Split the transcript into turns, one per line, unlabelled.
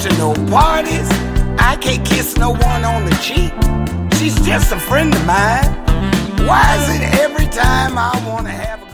to no parties. I can't kiss no one on the cheek. She's just a friend of mine. Why is it every time I wanna have a